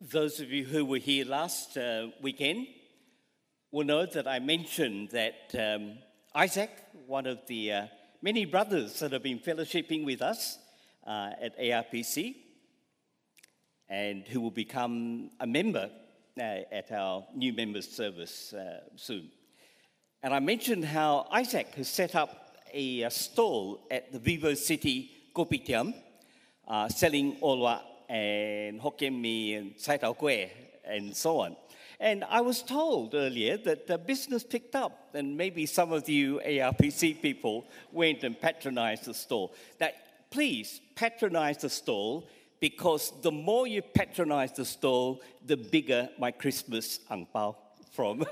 Those of you who were here last weekend will know that I mentioned that Isaac, one of the many brothers that have been fellowshipping with us at ARPC, and who will become a member at our new members service soon. And I mentioned how Isaac has set up a stall at the Vivo City Kopitiam, selling olwa and Hokkien mee and sai tau kueh and so on. And I was told earlier that the business picked up, and maybe some of you ARPC people went and patronized the stall. Now, please patronize the stall, because the more you patronize the stall, the bigger my Christmas ang pao from.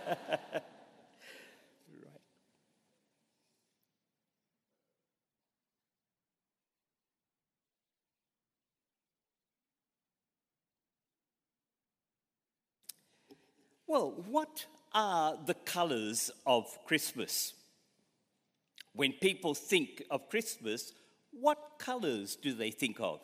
Well, what are the colors of Christmas? When people think of Christmas, what colors do they think of?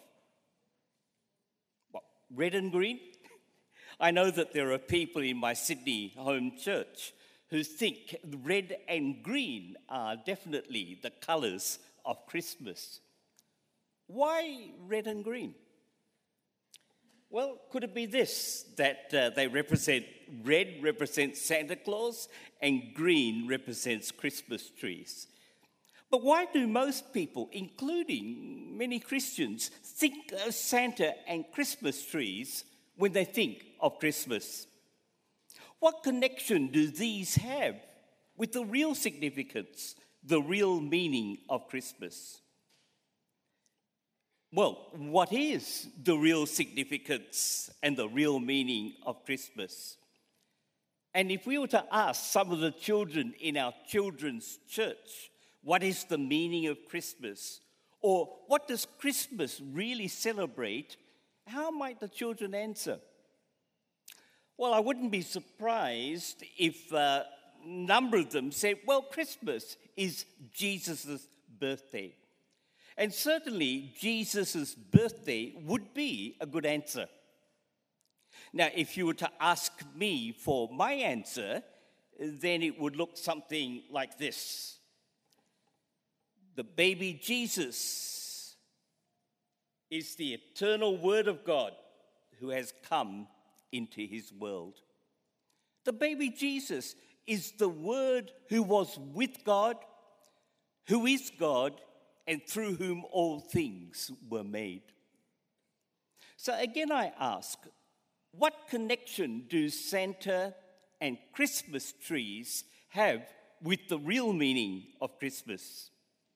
What, red and green? I know that there are people in my Sydney home church who think red and green are definitely the colors of Christmas. Why red and green? Well, could it be this, that red represents Santa Claus and green represents Christmas trees? But why do most people, including many Christians, think of Santa and Christmas trees when they think of Christmas? What connection do these have with the real significance, the real meaning of Christmas? Well, what is the real significance and the real meaning of Christmas? And if we were to ask some of the children in our children's church, what is the meaning of Christmas? Or what does Christmas really celebrate? How might the children answer? Well, I wouldn't be surprised if a number of them said, well, Christmas is Jesus' birthday. And certainly, Jesus' birthday would be a good answer. Now, if you were to ask me for my answer, then it would look something like this. The baby Jesus is the eternal Word of God who has come into his world. The baby Jesus is the Word who was with God, who is God, and through whom all things were made. So again I ask, what connection do Santa and Christmas trees have with the real meaning of Christmas?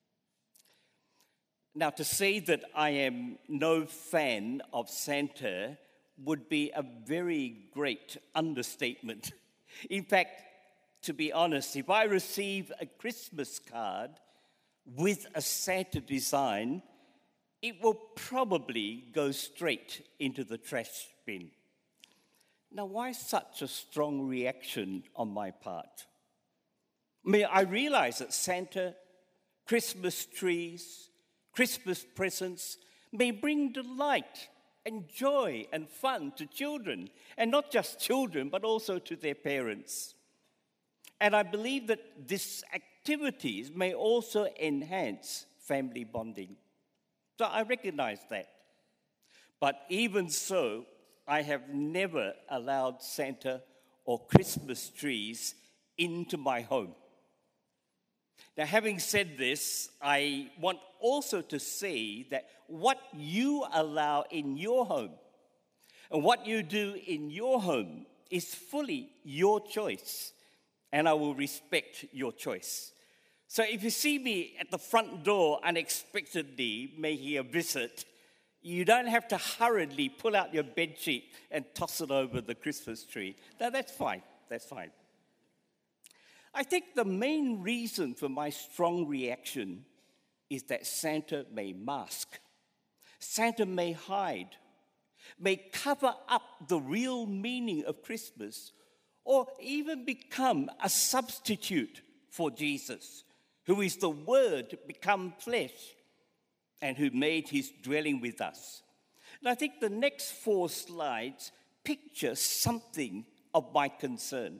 Now, to say that I am no fan of Santa would be a very great understatement. In fact, to be honest, if I receive a Christmas card with a Santa design, it will probably go straight into the trash bin. Now, why such a strong reaction on my part? I mean, I realize that Santa, Christmas trees, Christmas presents may bring delight and joy and fun to children, and not just children, but also to their parents. And I believe that these activities may also enhance family bonding. So I recognize that. But even so, I have never allowed Santa or Christmas trees into my home. Now, having said this, I want also to say that what you allow in your home and what you do in your home is fully your choice, and I will respect your choice. So if you see me at the front door unexpectedly making a visit, you don't have to hurriedly pull out your bedsheet and toss it over the Christmas tree. No, that's fine. That's fine. I think the main reason for my strong reaction is that Santa may mask, Santa may hide, may cover up the real meaning of Christmas, or even become a substitute for Jesus, who is the Word become flesh and who made his dwelling with us. And I think the next 4 slides picture something of my concern.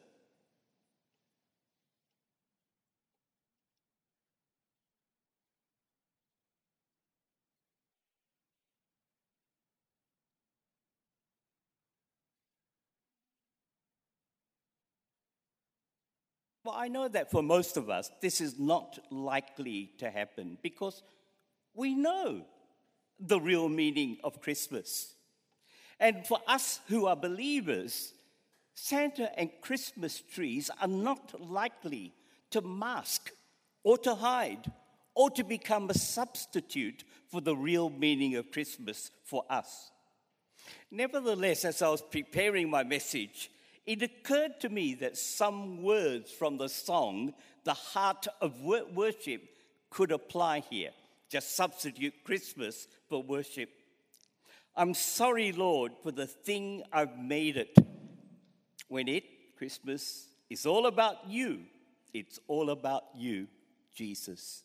Well, I know that for most of us, this is not likely to happen because we know the real meaning of Christmas. And for us who are believers, Santa and Christmas trees are not likely to mask or to hide or to become a substitute for the real meaning of Christmas for us. Nevertheless, as I was preparing my message, it occurred to me that some words from the song, The Heart of Worship, could apply here. Just substitute Christmas for worship. I'm sorry, Lord, for the thing I've made it. When Christmas, is all about you. It's all about you, Jesus.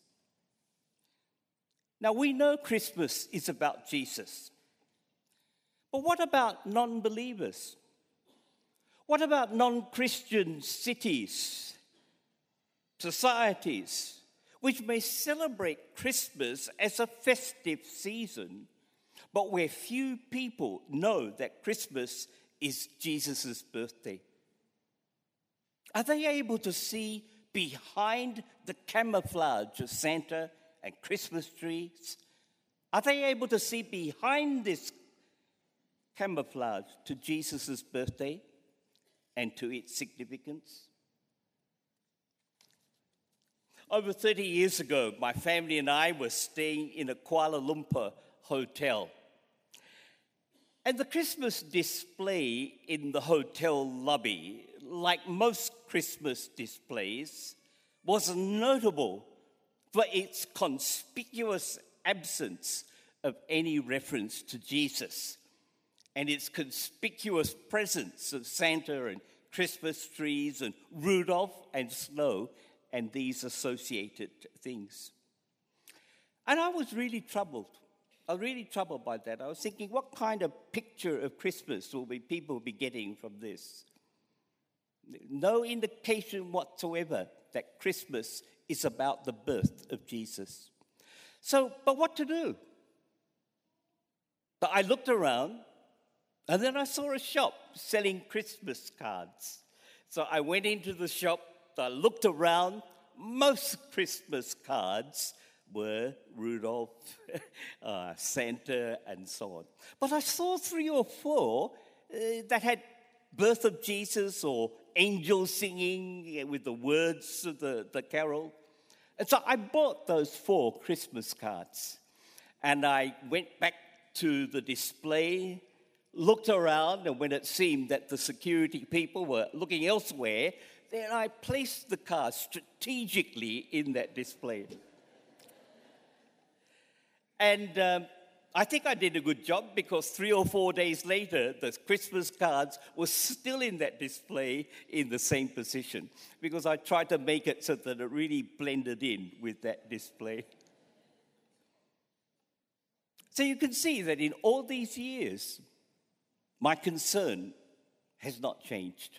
Now, we know Christmas is about Jesus. But what about non-believers? What about non-Christian cities, societies, which may celebrate Christmas as a festive season, but where few people know that Christmas is Jesus' birthday? Are they able to see behind the camouflage of Santa and Christmas trees? Are they able to see behind this camouflage to Jesus' birthday and to its significance? Over 30 years ago, my family and I were staying in a Kuala Lumpur hotel. And the Christmas display in the hotel lobby, like most Christmas displays, was notable for its conspicuous absence of any reference to Jesus and its conspicuous presence of Santa and Christmas trees and Rudolph and snow and these associated things. And I was really troubled. I was really troubled by that. I was thinking, what kind of picture of Christmas will people be getting from this? No indication whatsoever that Christmas is about the birth of Jesus. So, but what to do? But I looked around, and then I saw a shop selling Christmas cards. So I went into the shop, I looked around. Most Christmas cards were Rudolph, Santa, and so on. But I saw 3 or 4 that had birth of Jesus or angels singing with the words of the carol. And so I bought those 4 Christmas cards. And I went back to the display, looked around, and when it seemed that the security people were looking elsewhere, then I placed the cards strategically in that display. And I think I did a good job because 3 or 4 days later, the Christmas cards were still in that display in the same position because I tried to make it so that it really blended in with that display. So you can see that in all these years, my concern has not changed.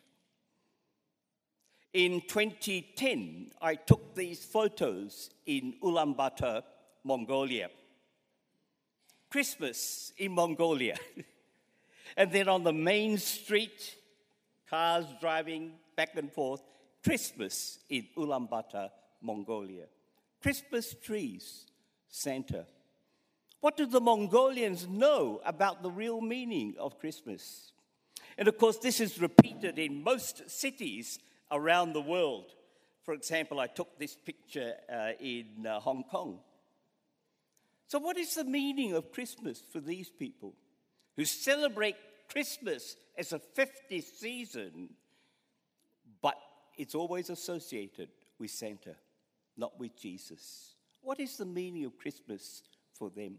In 2010, I took these photos in Ulaanbaatar, Mongolia. Christmas in Mongolia. And then on the main street, cars driving back and forth, Christmas in Ulaanbaatar, Mongolia. Christmas trees, Santa. What do the Mongolians know about the real meaning of Christmas? And of course, this is repeated in most cities around the world. For example, I took this picture in Hong Kong. So what is the meaning of Christmas for these people who celebrate Christmas as a festive season, but it's always associated with Santa, not with Jesus? What is the meaning of Christmas for them?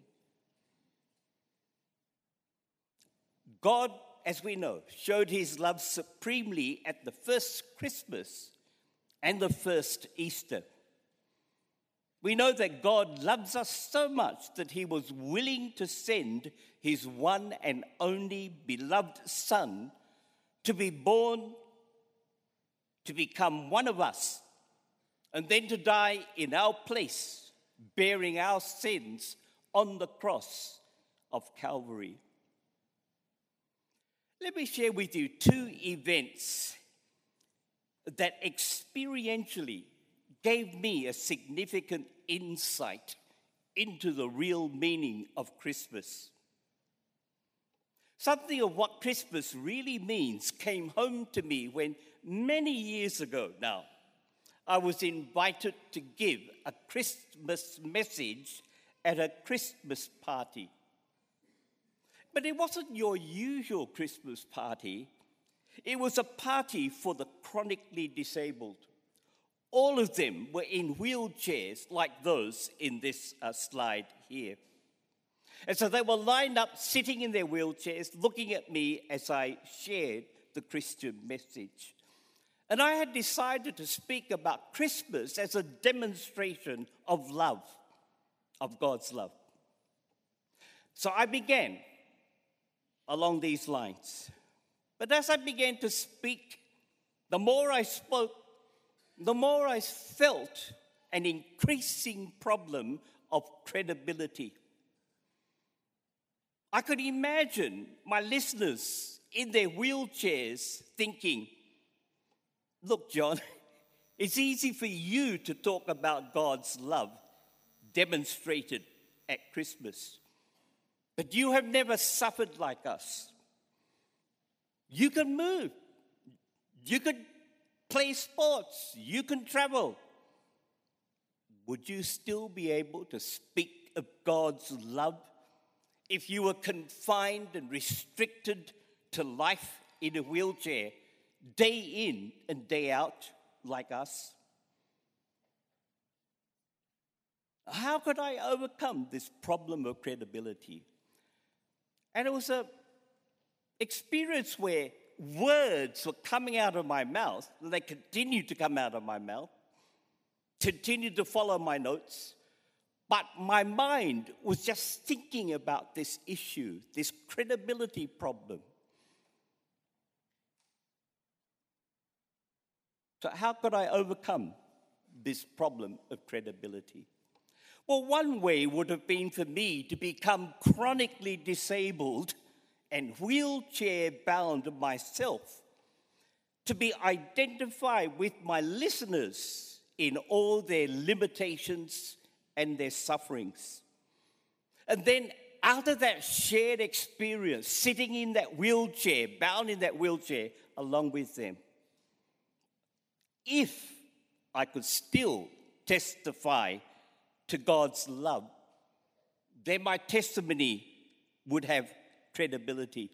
God, as we know, showed his love supremely at the first Christmas and the first Easter. We know that God loves us so much that he was willing to send his one and only beloved Son to be born, to become one of us, and then to die in our place, bearing our sins on the cross of Calvary. Let me share with you two events that experientially gave me a significant insight into the real meaning of Christmas. Something of what Christmas really means came home to me when many years ago now, I was invited to give a Christmas message at a Christmas party. But it wasn't your usual Christmas party. It was a party for the chronically disabled. All of them were in wheelchairs like those in this slide here. And so they were lined up, sitting in their wheelchairs, looking at me as I shared the Christian message. And I had decided to speak about Christmas as a demonstration of love, of God's love. So I began along these lines. But as I began to speak, the more I spoke, the more I felt an increasing problem of credibility. I could imagine my listeners in their wheelchairs thinking, look, John, it's easy for you to talk about God's love demonstrated at Christmas, but you have never suffered like us. You can move. You can play sports. You can travel. Would you still be able to speak of God's love if you were confined and restricted to life in a wheelchair, day in and day out like us? How could I overcome this problem of credibility? And it was an experience where words were coming out of my mouth, and they continued to come out of my mouth, continued to follow my notes, but my mind was just thinking about this issue, this credibility problem. So how could I overcome this problem of credibility? Well, one way would have been for me to become chronically disabled and wheelchair-bound myself, to be identified with my listeners in all their limitations and their sufferings. And then out of that shared experience, sitting in that wheelchair, bound in that wheelchair along with them, if I could still testify to God's love, then my testimony would have credibility.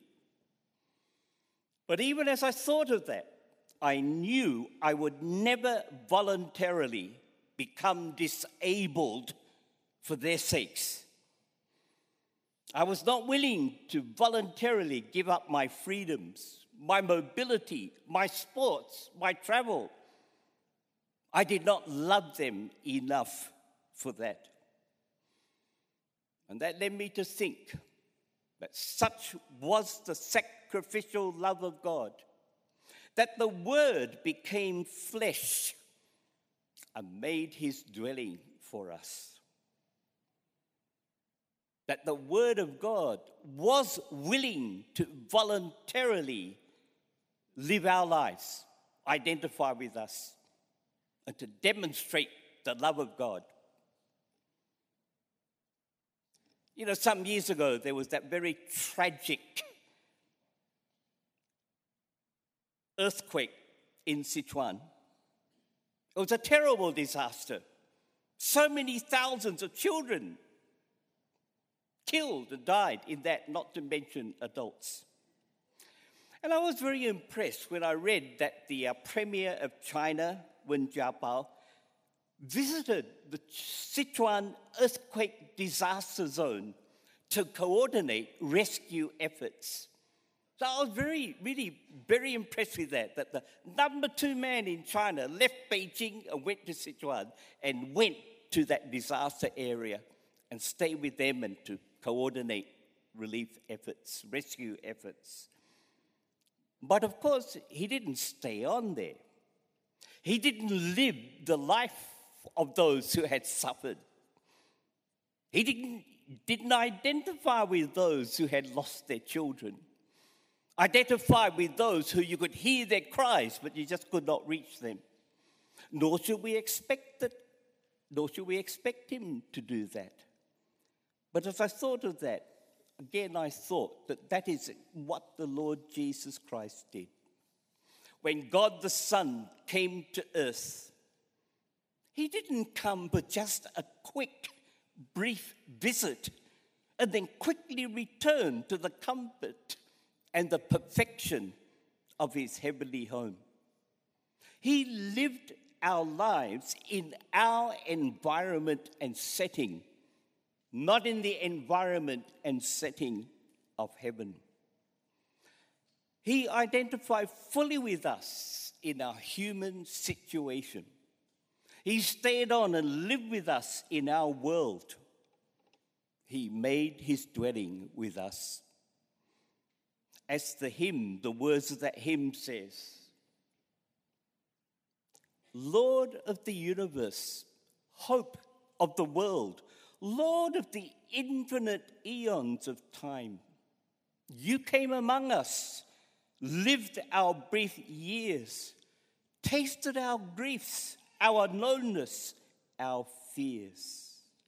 But even as I thought of that, I knew I would never voluntarily become disabled for their sakes. I was not willing to voluntarily give up my freedoms, my mobility, my sports, my travel. I did not love them enough for that. And that led me to think that such was the sacrificial love of God, that the Word became flesh and made his dwelling for us. That the Word of God was willing to voluntarily live our lives, identify with us, and to demonstrate the love of God. You know, some years ago, there was that very tragic earthquake in Sichuan. It was a terrible disaster. So many thousands of children killed and died in that, not to mention adults. And I was very impressed when I read that the Premier of China, Wen Jiabao, visited the Sichuan earthquake disaster zone to coordinate rescue efforts. So I was really very impressed with that the number 2 man in China left Beijing and went to Sichuan and went to that disaster area and stay with them and to coordinate relief efforts, rescue efforts. But of course, he didn't stay on there. He didn't live the life of those who had suffered. He didn't identify with those who had lost their children. Identify with those who you could hear their cries, but you just could not reach them. Nor should we expect him to do that. But as I thought of that, again I thought that that is what the Lord Jesus Christ did. When God the Son came to earth, he didn't come for just a quick, brief visit and then quickly return to the comfort and the perfection of his heavenly home. He lived our lives in our environment and setting, not in the environment and setting of heaven. He identified fully with us in our human situation. He stayed on and lived with us in our world. He made his dwelling with us. As the hymn, the words of that hymn says, Lord of the universe, hope of the world, Lord of the infinite eons of time, you came among us, lived our brief years, tasted our griefs, our aloneness, our fears.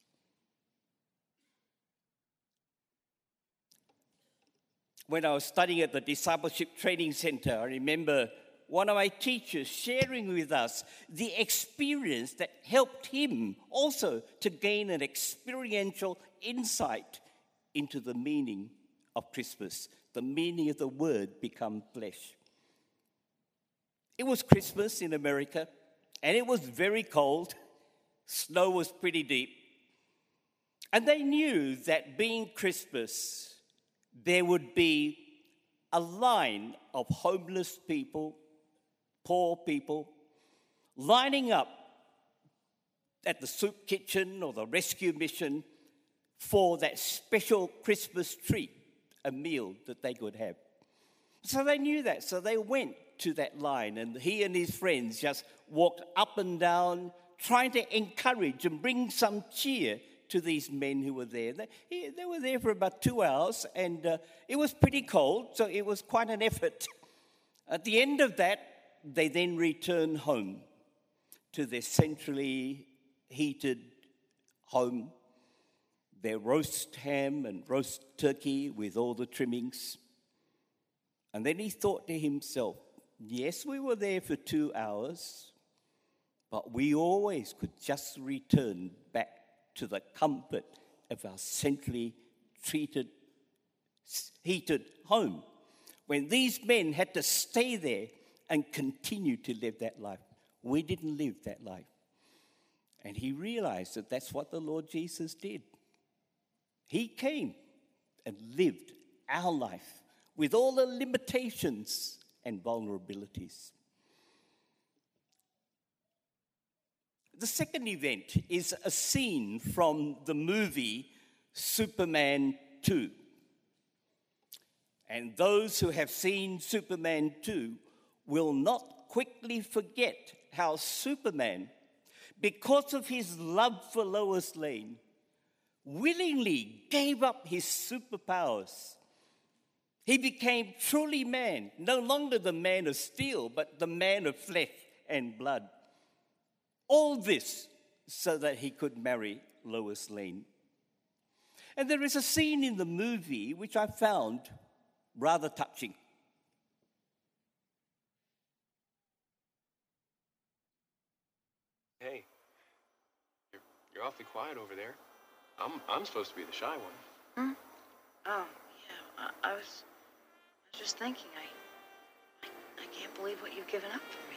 When I was studying at the Discipleship Training Center, I remember one of my teachers sharing with us the experience that helped him also to gain an experiential insight into the meaning of Christmas, the meaning of the word become flesh. It was Christmas in America, and it was very cold. Snow was pretty deep. And they knew that being Christmas, there would be a line of homeless people, poor people, lining up at the soup kitchen or the rescue mission for that special Christmas treat, a meal that they could have. So they knew that, so they went to that line, and he and his friends just walked up and down, trying to encourage and bring some cheer to these men who were there. They were there for about 2 hours, and it was pretty cold, so it was quite an effort. At the end of that, they then returned home to their centrally heated home, their roast ham and roast turkey with all the trimmings. And then he thought to himself, yes, we were there for 2 hours, but we always could just return back to the comfort of our centrally heated home, when these men had to stay there and continue to live that life. We didn't live that life. And he realized that that's what the Lord Jesus did. He came and lived our life with all the limitations and vulnerabilities. The second event is a scene from the movie Superman 2. And those who have seen Superman 2 will not quickly forget how Superman, because of his love for Lois Lane, willingly gave up his superpowers. He became truly man, no longer the man of steel, but the man of flesh and blood. All this so that he could marry Lois Lane. And there is a scene in the movie which I found rather touching. Hey, you're awfully quiet over there. I'm supposed to be the shy one. Hmm? Oh, yeah. I was just thinking. I can't believe what you've given up for me.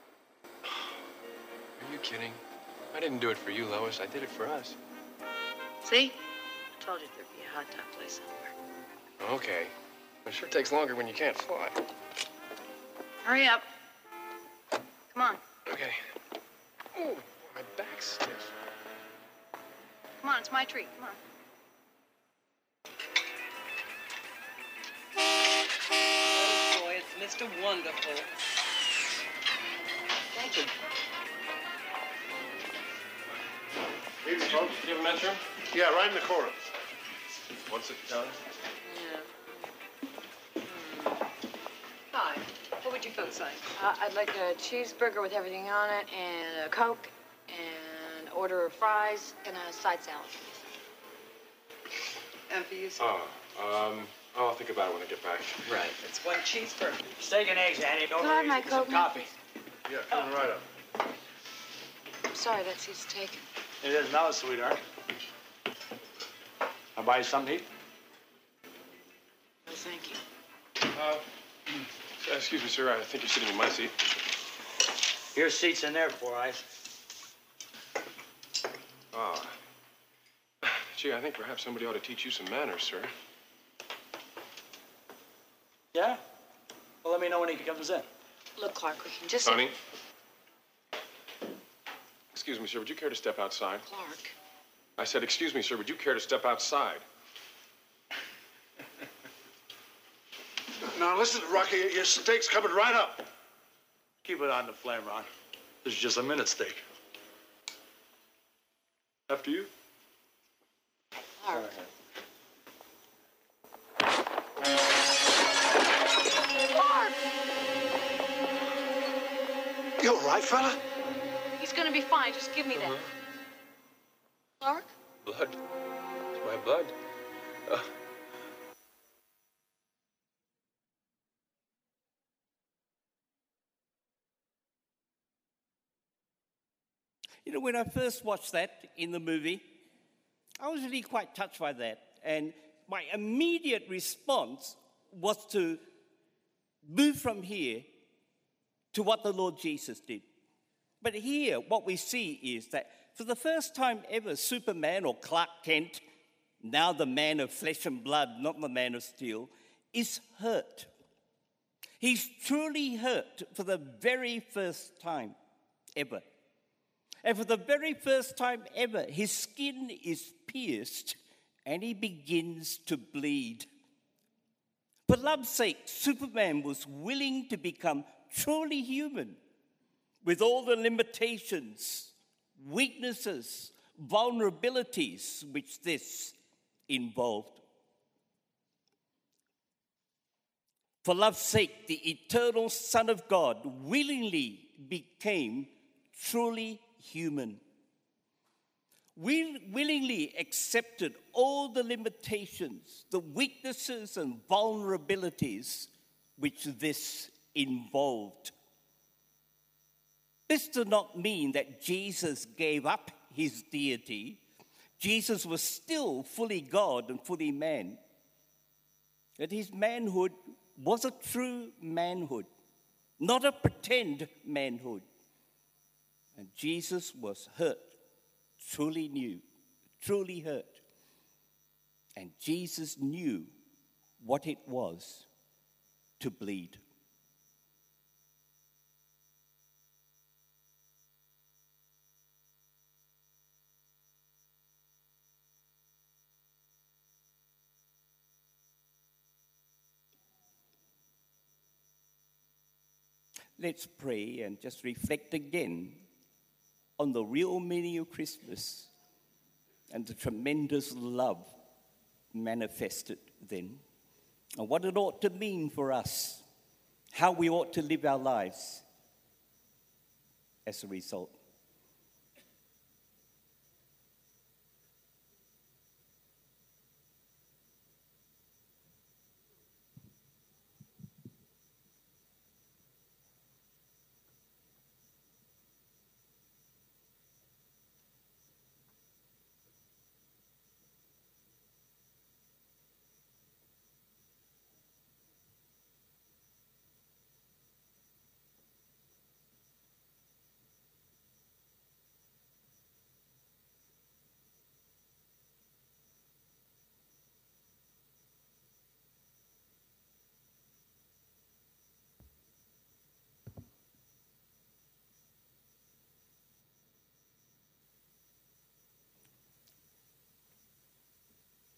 Are you kidding? I didn't do it for you, Lois. I did it for us. See? I told you there'd be a hot tub place somewhere. Okay. It sure takes longer when you can't fly. Hurry up. Come on. Okay. Oh, my back's stiff. Come on, it's my treat. Come on. Oh, boy, it's Mr. Wonderful. Thank you. Evening, folks. Do you have a men's room? Yeah, right in the corner. One sit down. Yeah. Hi. What would you folks like? I'd like a cheeseburger with everything on it, and a Coke, and an order of fries, and a side salad. And for you, sir? I'll think about it when I get back. Right. It's one cheeseburger. Steak and eggs, Annie. Don't Can I have worry. my Get some Coke now? coffee. Yeah, coming right up. I'm sorry, that seat's taken. It is now, sweetheart. I'll buy you something to eat. No, thank you. Excuse me, sir. I think you're sitting in my seat. Your seat's in there, Four Eyes. Ah. Gee, I think perhaps somebody ought to teach you some manners, sir. Yeah? Well, let me know when he comes in. Look, Clark, we can just... Honey? Excuse me, sir. Would you care to step outside? Clark. I said, excuse me, sir. Would you care to step outside? Now, listen, Rocky, your steak's coming right up. Keep it on the flame, Ron. This is just a minute steak. After you. Clark. You all right, fella? He's gonna be fine. Just give me that. Clark? Blood. It's my blood. You know, when I first watched that in the movie, I was really quite touched by that. And my immediate response was to move from here to what the Lord Jesus did. But here, what we see is that for the first time ever, Superman or Clark Kent, now the man of flesh and blood, not the man of steel, is hurt. He's truly hurt for the very first time ever. And for the very first time ever, his skin is pierced and he begins to bleed. For love's sake, Superman was willing to become truly human with all the limitations, weaknesses, vulnerabilities which this involved. For love's sake, the eternal Son of God willingly became truly human. We willingly accepted all the limitations, the weaknesses and vulnerabilities which this involved. This does not mean that Jesus gave up his deity. Jesus was still fully God and fully man. That his manhood was a true manhood, not a pretend manhood. And Jesus was hurt, truly hurt. And Jesus knew what it was to bleed. Let's pray and just reflect again on the real meaning of Christmas and the tremendous love manifested then, and what it ought to mean for us, how we ought to live our lives as a result.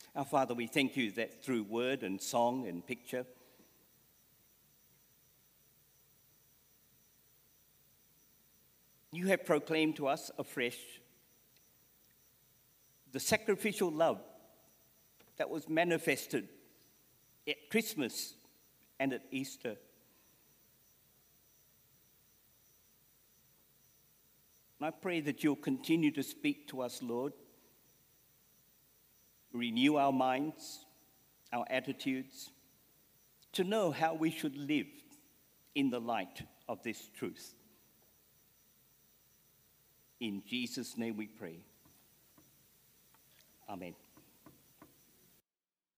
Our Father, we thank you that through word and song and picture, you have proclaimed to us afresh the sacrificial love that was manifested at Christmas and at Easter. And I pray that you'll continue to speak to us, Lord. Renew our minds, our attitudes, to know how we should live in the light of this truth. In Jesus' name we pray. Amen.